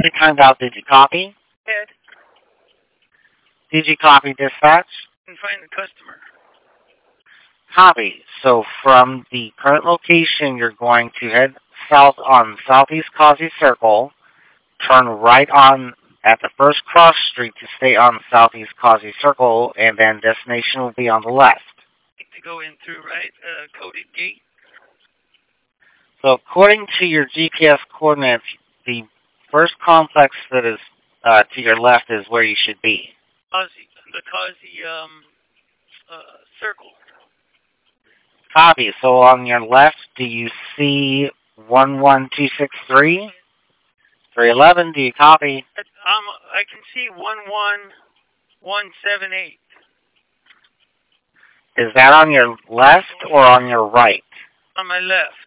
City timed out. Did you copy? Ed, Did you copy dispatch? and find the customer. Copy. So from the current location, you're going to head south on Southeast Causey Circle, turn right on at the first cross street to stay on Southeast Causey Circle, and then destination will be on the left. To go in through, right? Coded gate. So according to your GPS coordinates, the first complex that is to your left is where you should be. The Causey circle. Copy. So on your left, do you see 11263? 311, do you copy? I can see 11178. Is that on your left or on your right? On my left.